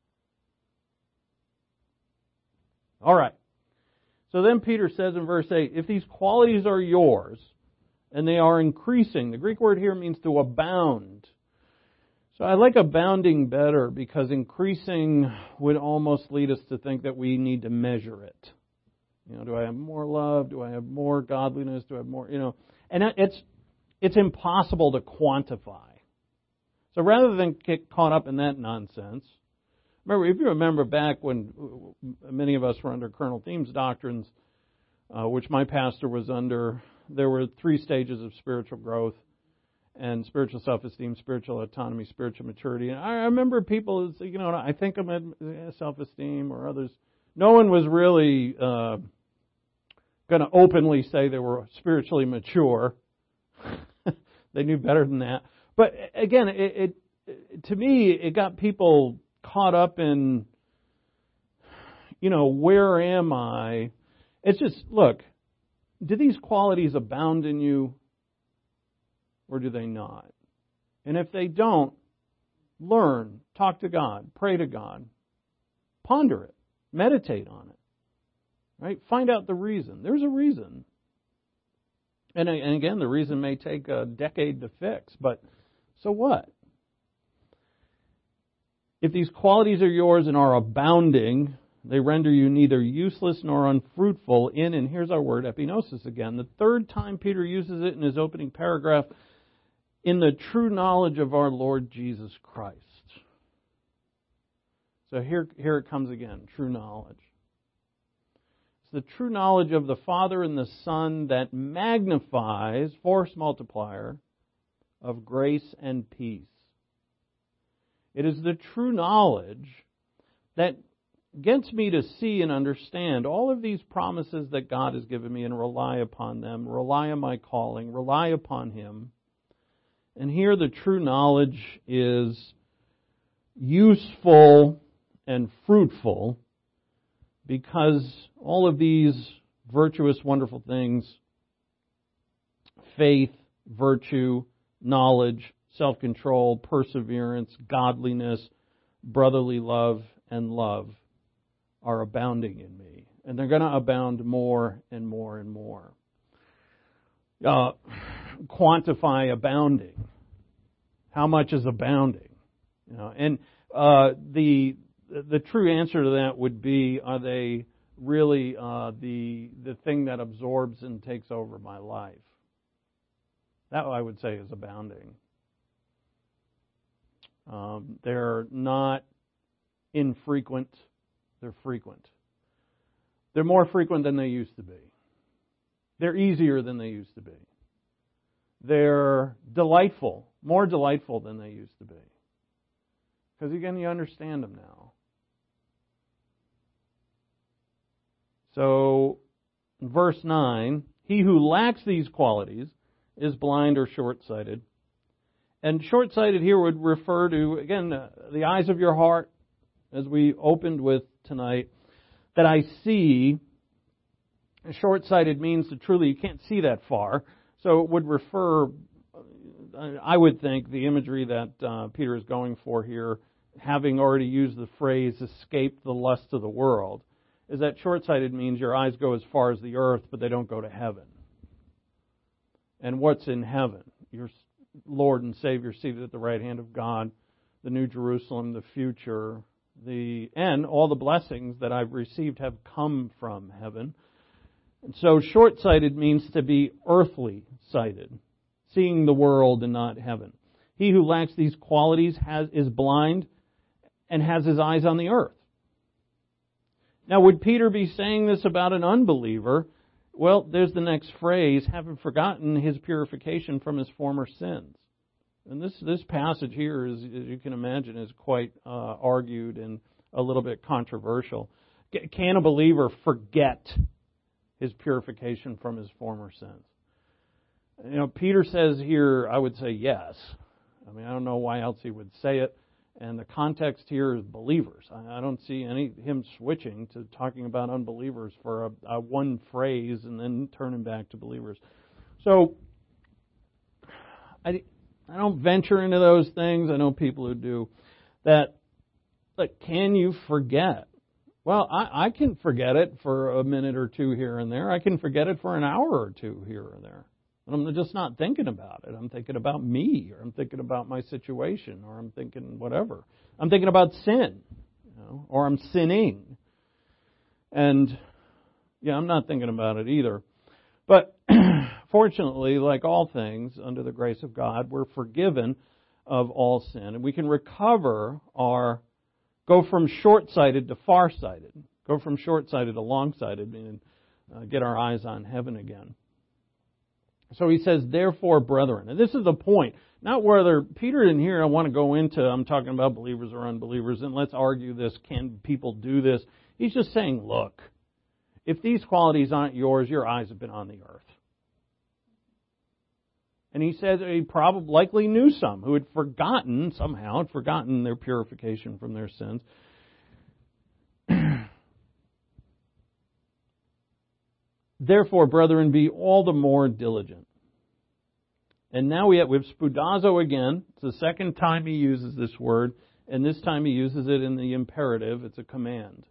All right. So then Peter says in verse 8, if these qualities are yours, and they are increasing, the Greek word here means to abound. So I like abounding better because increasing would almost lead us to think that we need to measure it. Do I have more love? Do I have more godliness? Do I have more, And it's impossible to quantify. So rather than get caught up in that nonsense, if you remember back when many of us were under Colonel Thiem's doctrines, which my pastor was under, there were 3 stages of spiritual growth. and spiritual self-esteem, spiritual autonomy, spiritual maturity. And I remember people, I think I'm at self-esteem or others. No one was really going to openly say they were spiritually mature. They knew better than that. But again, it to me, it got people caught up in, where am I? It's just, look, do these qualities abound in you or do they not? And if they don't, learn, talk to God, pray to God, ponder it, meditate on it, right? Find out the reason. There's a reason. And again, the reason may take a decade to fix, but so what? If these qualities are yours and are abounding, they render you neither useless nor unfruitful in, and here's our word, epinosis again. The third time Peter uses it in his opening paragraph, in the true knowledge of our Lord Jesus Christ. So here it comes again, true knowledge. It's the true knowledge of the Father and the Son that magnifies, force multiplier, of grace and peace. It is the true knowledge that gets me to see and understand all of these promises that God has given me and rely upon them, rely on my calling, rely upon Him. And here the true knowledge is useful and fruitful because all of these virtuous, wonderful things, faith, virtue, knowledge, self-control, perseverance, godliness, brotherly love, and love are abounding in me. And they're going to abound more and more and more. Quantify abounding. How much is abounding? And the true answer to that would be, are they really the thing that absorbs and takes over my life? That, I would say, is abounding. They're not infrequent. They're frequent. They're more frequent than they used to be. They're easier than they used to be. They're delightful, more delightful than they used to be. Because again, you understand them now. So, in verse 9, he who lacks these qualities is blind or short-sighted. And short-sighted here would refer to, again, the eyes of your heart, as we opened with tonight, that I see. Short-sighted means that truly you can't see that far. So it would refer, I would think, the imagery that Peter is going for here, having already used the phrase, escape the lust of the world, is that short-sighted means your eyes go as far as the earth, but they don't go to heaven. And what's in heaven? Your Lord and Savior seated at the right hand of God, the New Jerusalem, the future, and all the blessings that I've received have come from heaven. And so short-sighted means to be earthly sighted, seeing the world and not heaven. He who lacks these qualities is blind and has his eyes on the earth. Now, would Peter be saying this about an unbeliever? Well, there's the next phrase, having forgotten his purification from his former sins. And this passage here, as you can imagine, is quite argued and a little bit controversial. Can a believer forget his purification from his former sins? Peter says here, I would say yes. I mean, I don't know why else he would say it. And the context here is believers. I don't see him switching to talking about unbelievers for a one phrase and then turning back to believers. So, I don't venture into those things. I know people who do. Can you forget? Well, I can forget it for a minute or two here and there. I can forget it for an hour or two here or there. And I'm just not thinking about it. I'm thinking about me, or I'm thinking about my situation, or I'm thinking whatever. I'm thinking about sin, or I'm sinning. And, I'm not thinking about it either. But fortunately, like all things, under the grace of God, we're forgiven of all sin. And we can recover go from short-sighted to far-sighted. Go from short-sighted to long-sighted and get our eyes on heaven again. So he says, therefore, brethren. And this is the point. Not whether, Peter in here, I want to go into, I'm talking about believers or unbelievers, and let's argue this, can people do this? He's just saying, look, if these qualities aren't yours, your eyes have been on the earth. And he said he probably likely knew some who had forgotten their purification from their sins. Therefore, brethren, be all the more diligent. And now we have spoudazo again. It's the second time he uses this word, and this time he uses it in the imperative. It's a command.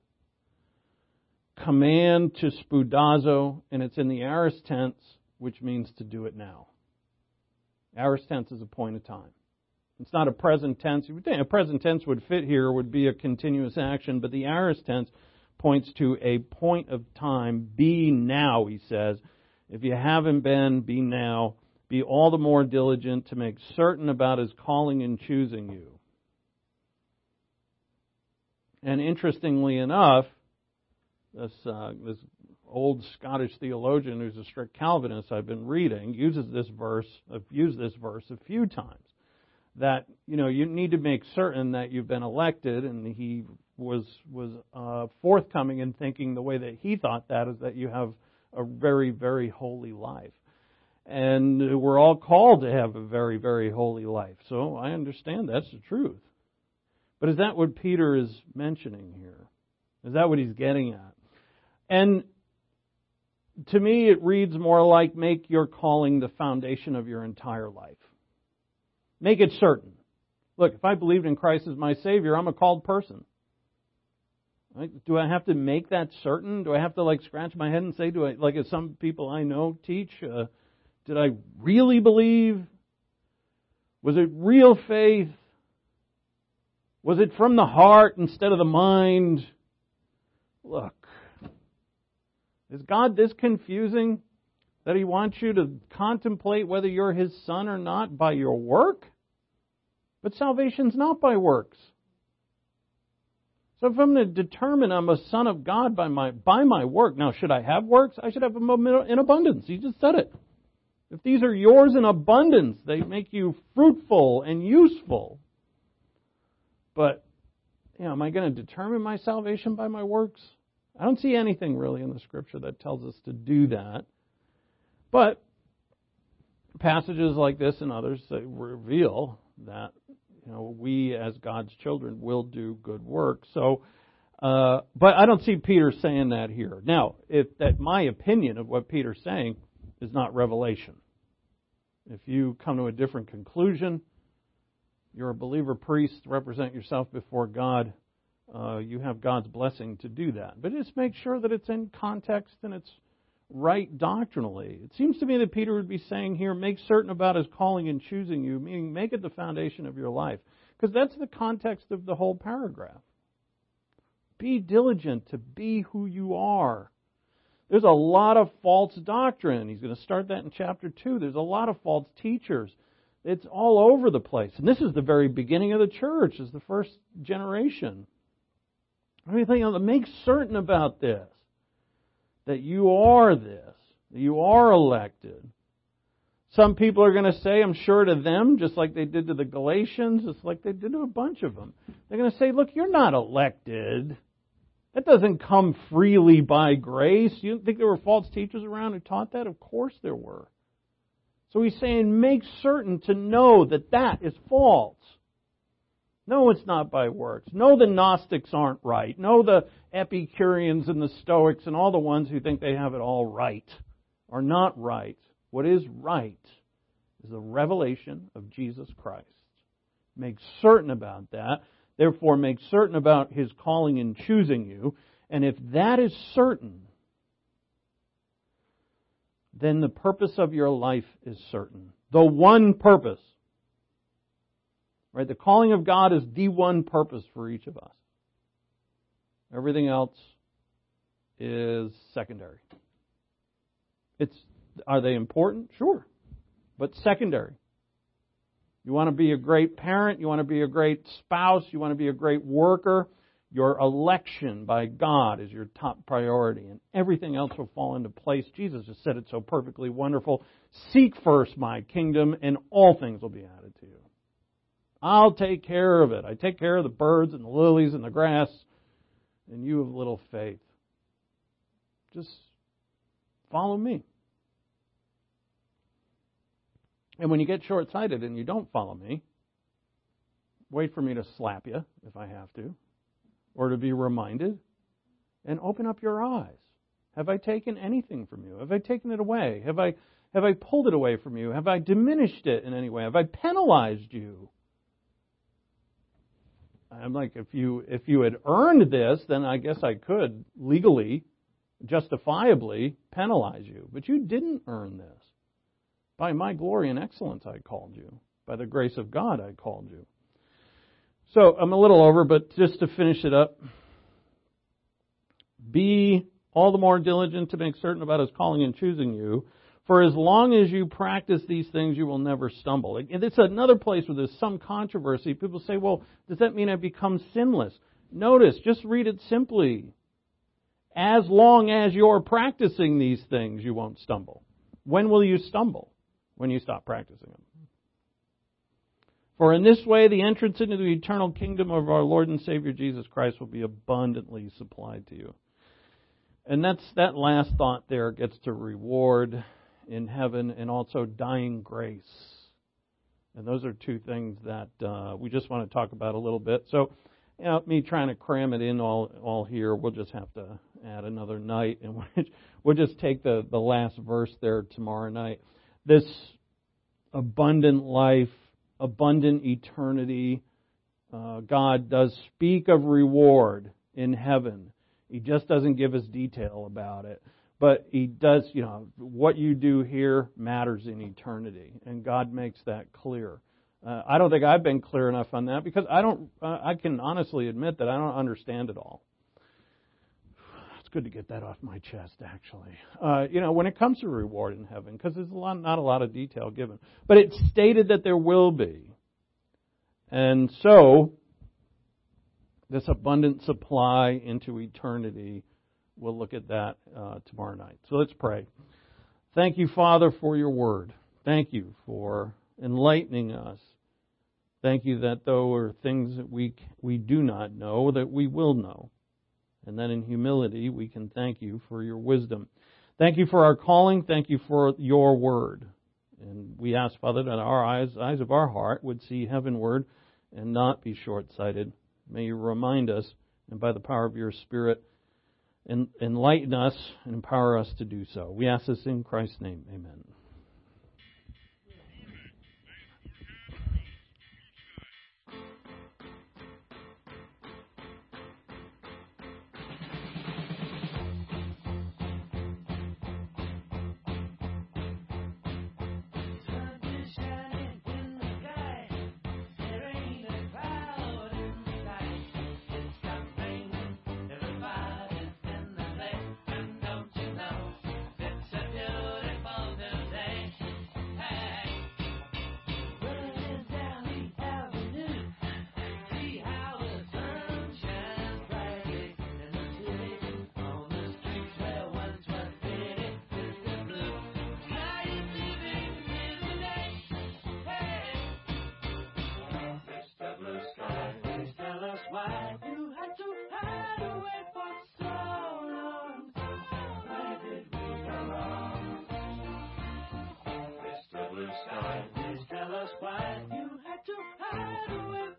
Command to spoudazo, and it's in the aorist tense, which means to do it now. Aorist tense is a point of time. It's not a present tense. You would think a present tense would fit here, would be a continuous action, but the aorist tense points to a point of time. Be now, he says. If you haven't been, be now. Be all the more diligent to make certain about His calling and choosing you. And interestingly enough, this old Scottish theologian who's a strict Calvinist I've been reading uses this verse. I've used this verse a few times. That you need to make certain that you've been elected, and he was forthcoming in thinking the way that he thought that is that you have a very, very holy life. And we're all called to have a very, very holy life. So I understand that's the truth. But is that what Peter is mentioning here? Is that what he's getting at? And to me, it reads more like make your calling the foundation of your entire life. Make it certain. Look, if I believed in Christ as my Savior, I'm a called person. Right? Do I have to make that certain? Do I have to scratch my head and say, as some people I know teach, did I really believe? Was it real faith? Was it from the heart instead of the mind? Look, is God this confusing that He wants you to contemplate whether you're His son or not by your work? But salvation's not by works. So if I'm going to determine I'm a son of God by my work, now should I have works? I should have them in abundance. He just said it. If these are yours in abundance, they make you fruitful and useful. But, am I going to determine my salvation by my works? I don't see anything really in the Scripture that tells us to do that. But passages like this and others that reveal that, we as God's children will do good work. So, but I don't see Peter saying that here. Now, if that my opinion of what Peter's saying is not revelation. If you come to a different conclusion, you're a believer priest, represent yourself before God, you have God's blessing to do that. But just make sure that it's in context and it's right doctrinally. It seems to me that Peter would be saying here, make certain about His calling and choosing you, meaning make it the foundation of your life. Because that's the context of the whole paragraph. Be diligent to be who you are. There's a lot of false doctrine. He's going to start that in chapter 2. There's a lot of false teachers. It's all over the place. And this is the very beginning of the church, is the first generation. Everything else, make certain about this, that you are this, that you are elected. Some people are going to say, I'm sure to them, just like they did to the Galatians, just like they did to a bunch of them. They're going to say, look, you're not elected. That doesn't come freely by grace. You think there were false teachers around who taught that? Of course there were. So he's saying, make certain to know that that is false. No, it's not by works. No, the Gnostics aren't right. No, the Epicureans and the Stoics and all the ones who think they have it all right are not right. What is right is the revelation of Jesus Christ. Make certain about that. Therefore, make certain about His calling and choosing you. And if that is certain, then the purpose of your life is certain. The one purpose. Right? The calling of God is the one purpose for each of us. Everything else is secondary. Are they important? Sure. But secondary. You want to be a great parent, you want to be a great spouse, you want to be a great worker, Your election by God is your top priority, and everything else will fall into place. Jesus just said it so perfectly wonderful. Seek first my kingdom, and all things will be added to you. I'll take care of it. I take care of the birds and the lilies and the grass, and you have little faith. Just follow me. And when you get short-sighted and you don't follow me, wait for me to slap you if I have to, or to be reminded, and open up your eyes. Have I taken anything from you? Have I taken it away? Have I pulled it away from you? Have I diminished it in any way? Have I penalized you? I'm like, if you had earned this, then I guess I could legally, justifiably penalize you. But you didn't earn this. By my glory and excellence I called you. By the grace of God I called you. So I'm a little over, but just to finish it up, be all the more diligent to make certain about His calling and choosing you. For as long as you practice these things, you will never stumble. And it's another place where there's some controversy. People say, well, does that mean I become sinless? Notice, just read it simply. As long as you're practicing these things, you won't stumble. When will you stumble? When you stop practicing them. For in this way, the entrance into the eternal kingdom of our Lord and Savior Jesus Christ will be abundantly supplied to you. And that last thought there gets to reward in heaven and also dying grace. And those are two things that we just want to talk about a little bit. So, me trying to cram it in all here, we'll just have to add another night, and we'll just take the last verse there tomorrow night. This abundant life, abundant eternity, God does speak of reward in heaven. He just doesn't give us detail about it. But He does, what you do here matters in eternity. And God makes that clear. I don't think I've been clear enough on that because I can honestly admit that I don't understand it all. It's good to get that off my chest, actually. When it comes to reward in heaven, because there's not a lot of detail given. But it's stated that there will be. And so, this abundant supply into eternity, we'll look at that tomorrow night. So let's pray. Thank you, Father, for your word. Thank you for enlightening us. Thank you that though there are things that we do not know, that we will know. And then in humility, we can thank you for your wisdom. Thank you for our calling. Thank you for your word. And we ask, Father, that our eyes of our heart would see heavenward and not be short-sighted. May you remind us, and by the power of your Spirit, enlighten us and empower us to do so. We ask this in Christ's name. Amen. Why you had to hide away for so long? Where did we go wrong? Mr. Blue Sky, please tell us why you had to hide away